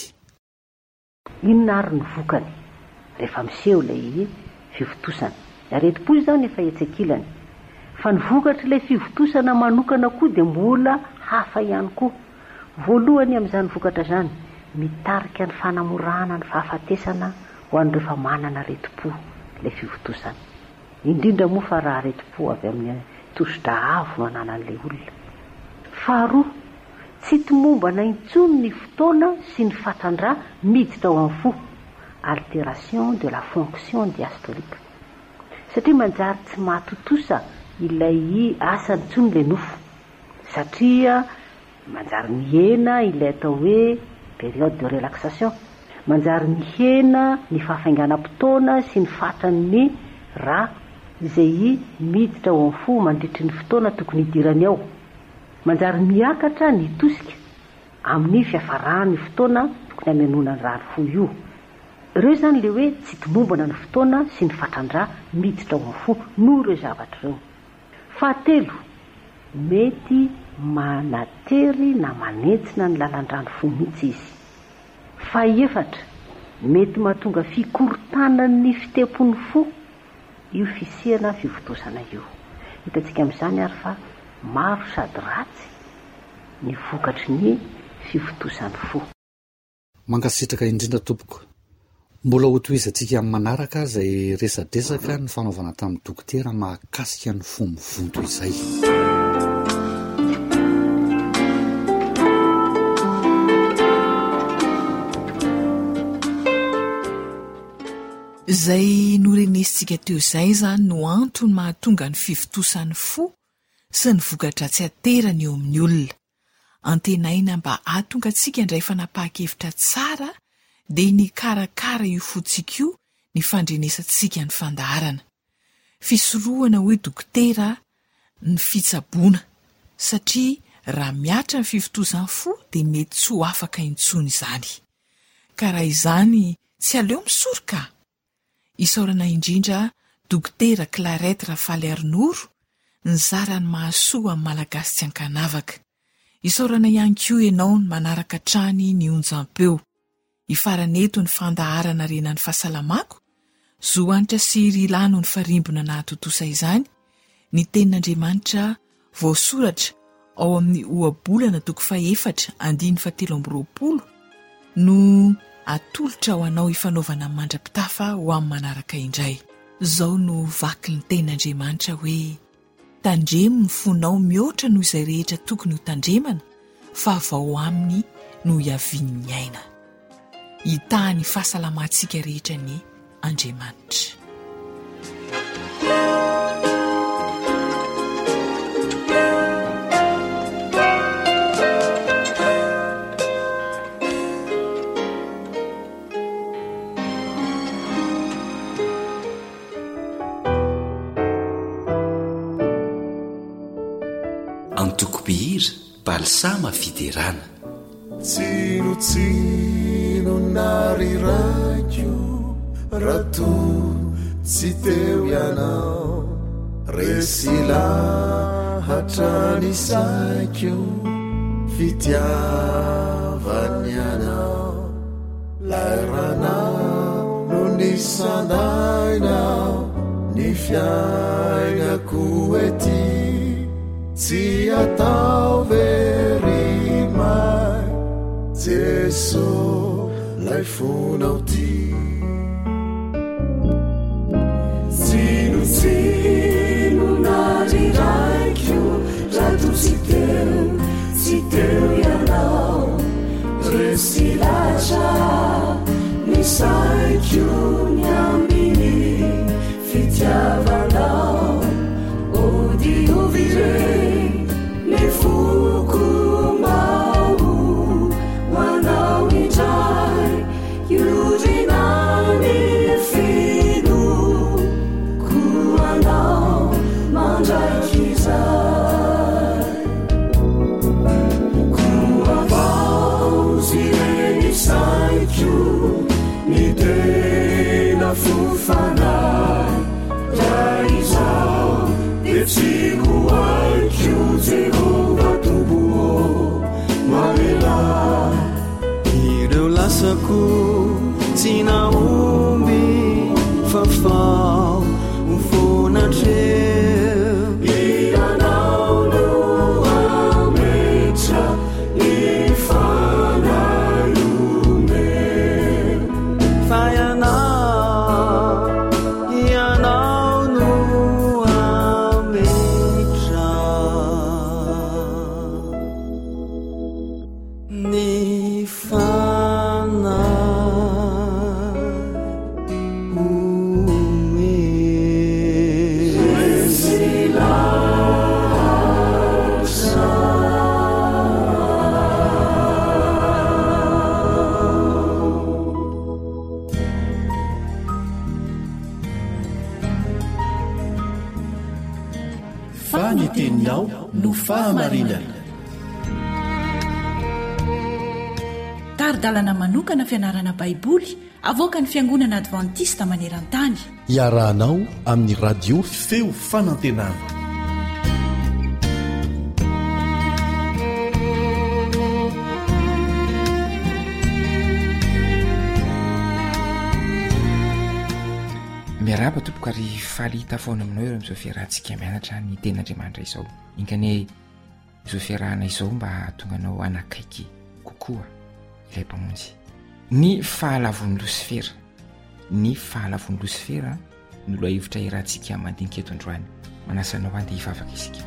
Inona ary ny vokany rehefa miseho ilay fivotosana? Areti-po zao nefa etsekilany, fa ny vokatry ilay fivotosana manokana koa dia mbola hafa ihany koa. Voalohany amin'izany vokatra zany mitarika ny fanamorana ny fahafatesana ho an'ireo fa manana areti-po ilay fivotosana, indrindra moa fa raha areti-po avy amin'ny tosidra avo mananan'ilay olona. Faharoa, tsy tomombana intsony ny fotoana sy ny fatran-dra miditra ao amin'ny fo, altération de la fonction diastolique, satria manjary tsy mahatotosa ilay asany intsony ilay nofo, satria manjary mihena ilay atao hoe période de relaxation. manjary mihena ny fahafainganam-potoana sy ny fatran'ny ra izay miditra ao amin'ny fo mandritry ny fotoana tokony hidirany ao. Manjary miakatra ny tosika amin'ny fiafarahany fotoana tokony amenona ny rany fo io. Ireo zany le hoe tsy tomombana ny fotoana sy ny fatrandra miditra ao amin'ny fo noho ireo zavatra ireo. Fahatelo, mety manatery na manentsina ny lalan-drano fo mihitsy izy. Fahaefatra, mety mahatonga fikorontanan'ny fitepon'ny fo io fisihana fivotosana io. Hitantsika amin'izany ary fa maro sady ratsy ny vokatry ny fivotosany fo. Mankasitraka indrindra tompoko, mbola hotoizantsika amin'ny manaraka izay resadresaka ny fanaovana tamin'ny dokotera mahakasika ny fo mivonto izay. Izay norenesintsika teo izay zany no antony mahatonga ny fivotosan'ny fo sy ny vokatra tsy aterany eo amin'ny olona. Antenaina mba ahatonga antsika indray fanapahan-kevitra tsara dia ny karakara io fotsika io ny fandrenesantsika ny fandaharana. Fisorohana hoe dokotera ny fitsaboana satria raha miatra ny fivotosan'ny fo dia mety tsy ho afaka intsony izany. Ka raha izany tsy aleo misoroka. Isaorana indrindra dokotera Clarette Rafaly Arnoro ny zarany mahasoa amin'ny malagasy tsy ankanavaka. Isaorana ihany koa ianao ny manaraka trany ny onjam-peo. Ifaraneto ny fandaharana renan'ny fahasalamako, zoanitra sy rilano ny farimbona nahatotosa izany, ny tenin'Andriamanitra voasoratra ao amin'ny ohabolana 4:7 no atolotra ho anao ifanaovana mandra-pitafa ho amin'ny manaraka indray. Zao no vaky ny tenin'Andriamanitra hoe tandremo ny fonao mihoatra noho izay rehetra tokony ho tandremana, fa vao aminy no hiavian'ny aina. Hitahany fahasalamantsika rehetra ny Andriamanitra. Antokopihira balsama fiderana. Tsinotsino narirako rato tsy teo ianao, resy lahatra ny saiko fitiavany anao, lairanao no ny sandainao ny fiainako ety tsy atao very mai Jesu lay fonao ty. Tsinotsino narirako rato tsy teo ianao, resy lahatra ny saiko ny ambiny fitiavanao, odiovire ny foko mau ho anao indray, iorinany fino ko anao mandraiky izay, ko avao zireny saiko ny tena fofanay, raha izao dia tsy ho aiko Jehova tombo malela. Ireo lasako tsy naomby fa fao mifonatreo, ianao no ametra ny fanayome, fa ianao faneteninao no fahamarinana. Taridalana manokana fianarana baiboly avoaka ny Fiangonana Advantista maneran-tany. Iarahanao amin'ny radio feo fanantenana. miaraba tompoko ary faly hita foana aminao eo amin'izao fiarahantsika mianatra ny ten'Andriamanitra izao. Inkane izao fiarahana izao mba tonga anao anakaiky kokoa ilay mpamonjy. Ny fahalavon'ny Losifera, ny fahalavon'ny Losifera no lohahevitra iarahantsika mandinika eto androany. Manasanao andeha hivavaka isika.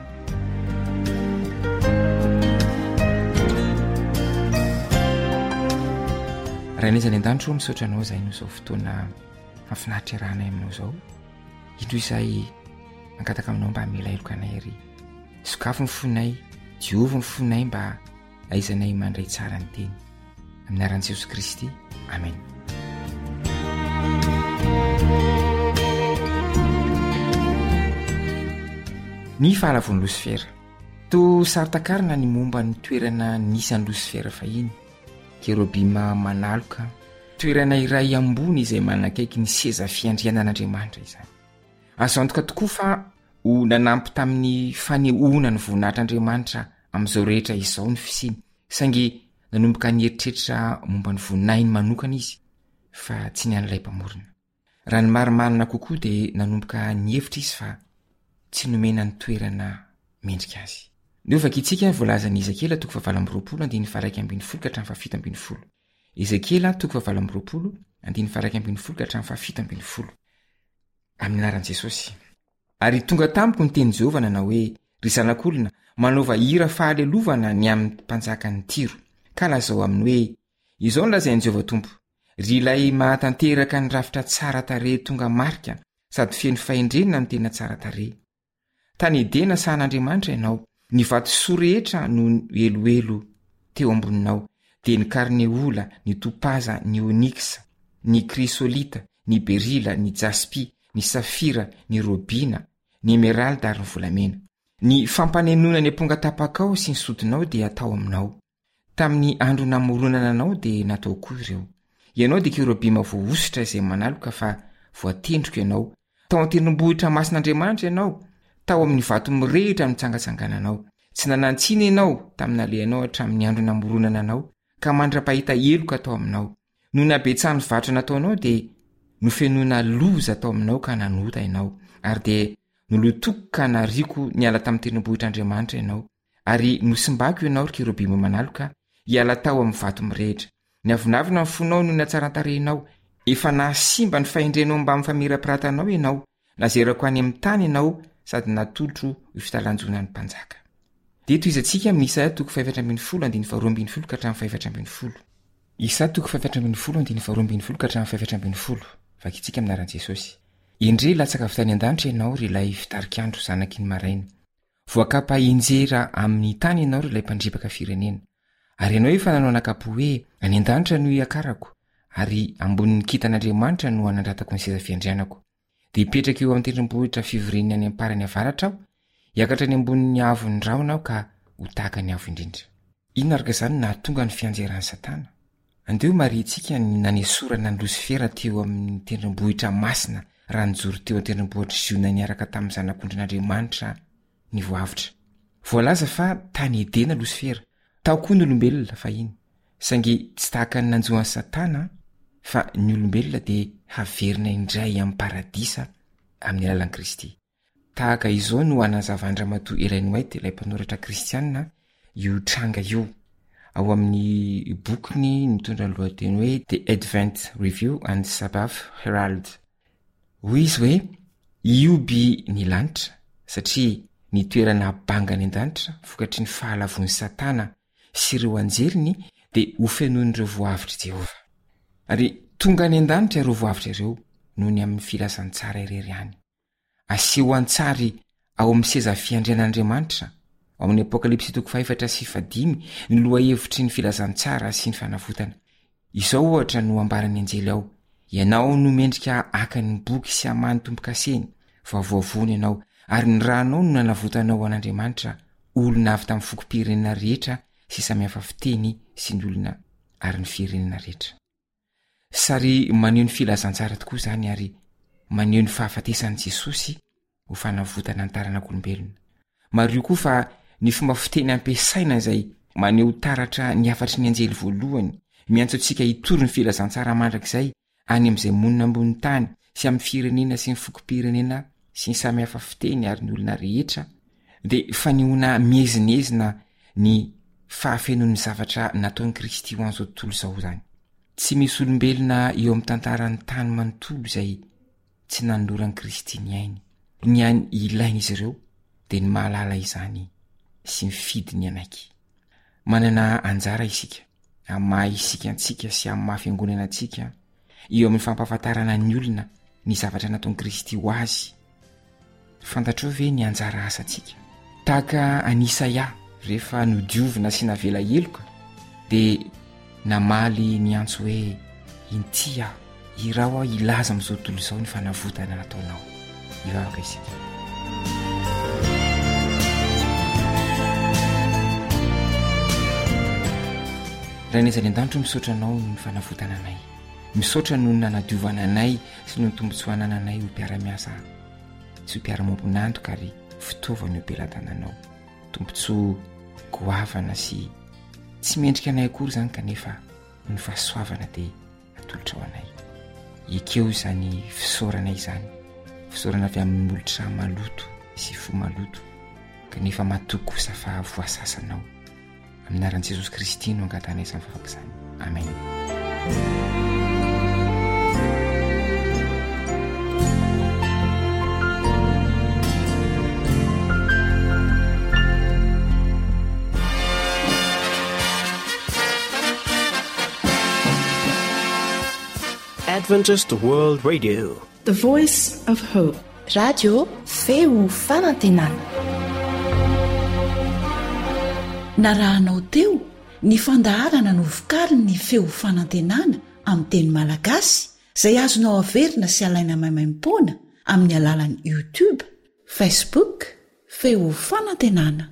Raha nezany an-danitro misaotra anao izay no izao fotoana mahafinaritra iarahanay aminao izao. Indro izay mangataka aminao mba mila iloka anay ry. Sokafo ny fonay, diovy ny fonay mba aizanay mandray tsara ny teny. Amin'ny aran'i Jesosy Kristy. Amen. Ny fahalavon'ny Losifera. To saritakarina ny momba ny toerana nisy an'i Losifera fahiny. Kerobima manaloka, toerana iray ambony izay manakaiky ny seza fiandrianan'Andriamanitra izany. Azo antoka tokoa fa ho nanampy tamin'ny fanehoana ny voninahitran'Andriamanitra amin'izao rehetra izao ny fisiny. Saingy nanomboka ny eritreritra momba ny voninainy manokana izy, fa tsy ny an'ilay mpamorona. Raha ny marimarina kokoa dia nanomboka ny hevitra izy fa tsy nomena ny toerana mendrika azy. Ndio vakitsika voalazan'i Ezekela 7:1-7. Ezekela 7:1-7. Amin'ny anaran'i Jesosy. Ary tonga tamiko ny teny Jehova nanao hoe: ry zanak'olona, manaova hira fahalelovana ny amin'ny mpanjakany Tiro. Ka lazao aminy hoe: izao nolazain'i Jehova Tompo, ry ilay mahatanteraka ny rafitra tsara tarehy tonga marika sady feno fahendrenina ny tena tsara tarehy. Tany Edena sahan'Andriamanitra ianao, ny vatosoa rehetra no eloelo teo amboninao, dia ny karneola, ny topaza, ny oniksa, ny krisolita, ny berila, ny jaspi, ny safira, ny robina, ny emeralda ary ny volamena. Ny fampanenona ny amponga tapakao sy ny sodinao dia atao aminao. Tamin'ny andro namoronana anao dia natao koa ireo. Ianao dia kerobima voaositra izay manaloka fa voatendrika ianao. Tao an-tendrombohitra masin'Andriamanitra ianao. Tao amin'ny vato mirehitra mitsangatsangananao. Tsy nanantsina ianao tamin'alehanao hatramin'ny andro namoronana anao, ka mandra-pahita eloka atao aminao. No nabetsahany vatra nataonao dia nofenoina loza atao aminao ka nanota ianao, ary dia nolotoko ka nariko niala tamin'ny tendrombohitr'Andriamanitra ianao. Ary nosimbako ianao ry kerobima manaloka, hiala tao amin'ny vato mirehitra. Ny avinavina ny fonao no natsaran-tarehinao. Efa nasimba ny fahendrenao mba amin'ny famirapirantanao ianao. Nazerako any amin'ny tany ianao sady natolotro fitalanjona ny mpanjaka. Deto izantsika amin'ny Isaia 5:12-12. Isaia 5:12-12. Vakitsika amin'ny anaran'i Jesosy. Endre latsaka avy tany an-danitra ianao ry ilay fitarikandro zanaky ny maraina. Voakapa injera amin'ny tany ianao ry ilay mpandripaka firenena. Ary ianao efa nanao anakapo hoe: any an-danitra no iakarako, ary ambonin'ny kitan'Andriamanitra no anandratako ny seza fiandrianako. Dia hipetraka eo amin'ny tendrombohitra fivorinany any amparany avaratra aho, hiakatra ny ambonin'ny avon'ny raona aho ka ho tahaka ny avo indrindra. Ino araka izany nahatonga ny fianjeran'ny Satana? Andeo marintsika ny nanesorana ny Losifera teo amin'ny tendrombohitra masina raha nijoro teo an-tendrombohitra Ziona niaraka tamin'ny zanak'ondrin'Andriamanitra ny voavitra. Voalaza fa tany Edena Losifera, tao koa ny olombelona fahiny. Saingy tsy tahaka ny nanjoan'ny Satana, fa ny olombelona dia haverina indray amin'ny paradisa amin'ny alalan'i Kristy. Tahaka izao no anazavandramatoa Ellen White, ilay mpanoratra kristianina, io tranga io ao amin'ny bokiny mitondra ny lohateny hoe The Advent Review and Sabbath Herald. Hoy izy hoe: ioby ny lanitra satria ny toerana bangany an-danitra vokatry ny fahalavon'ny Satana sy ireo anjeriny dia ho fenoin'ireo voavitra Jehova. Ary tonga any an-danitra ireo voavitra ireo noho ny amin'ny filazany tsara irery ihany. Aseho an-tsary ao amin'ny seza fiandrianan'Andriamanitra ao amin'ny Apokalipsy 4:5 ny lohahevitry ny filazany tsara sy ny fanavotana. Izao ohatra no ambarany anjely ao: ianao no mendrika aka ny boky sy amany tompo-kaseny, fa voavony ianao ary ny rahanao no nanavotanao an'andriamanitra olona avy tamin'ny fokom-pirenena rehetra sy samihafa fiteny sy ny olona ary ny firenena rehetra. Sary maneho ny filazantsara tokoa zany ary maneho ny fahafatesan'i Jesosy ho fanavotana ny taranak'olombelona. Maro io koa fa ny fomba fiteny ampiasaina izay maneho taratra ny afatry ny anjely voalohany miantso antsika hitory ny filazantsara mandrakizay any amin'izay monina ambony tany sy amin'ny firenena sy ny fokom-pirenena sy ny samihafa fiteny ary ny olona rehetra dia fanehoana miezinezina ny fahafenon'ny zavatra nataon'i Kristy ho an'izao tontolo izao zany. Tsy misy olombelona eo amin'ny tantaran'ny tany manontolo izay tsy nanoloran'i Kristy ny ainy. Ny any ilaina izy ireo dia ny mahalala izany sy mifidy ny anaiky. Manana anjara isika amin'ny maha isika antsika sy amin'ny maha fiangonana antsika eo amin'ny fampahafantarana ny olona ny zavatra nataon'i Kristy ho azy. Fantatrao ve ny anjara asantsika? Tahaka an'i Isaia rehefa nodiovina sy navela heloka dia namaly ny antso hoe inty aho, irao aho ilaza amin'izao tontolo izao ny fanavotana nataonao. Ivavaka isika. Rainezany an-danitro misaotra anao ny fanavotana anay, misaotra noho ny nanadiovana anay sy no ny tombotsoanana anay ho mpiara-miasa sy ho mpiara-momponantoka ary fitaovana eo am-pelantananao. Tombotsoa goavana sy tsy mendrika anay akory zany kanefa ny fahasoavana dia atolotra ao anay. Ekeo izany fisaoranay izany, fisaorana avy amin'ny olotra maloto sy fo maloto kanefa matoky kosa fa voasasanao. Amin'ny anaran'i Jesosy Kristy no angatana izany fafaka izany. Amen. Adventist World Radio, The Voice of Hope. Radio feo fanantenana. Narahanao teo ny fandaharana no vokariny ny feo fanantenana amin'ny teny malagasy izay azonao averina sy alaina maimaim-poana amin'ny alalan'ny YouTube, Facebook, feo fanantenana.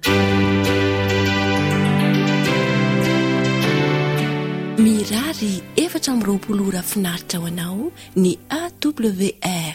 Mirary 420 ora finaritra ho anao ny AWR.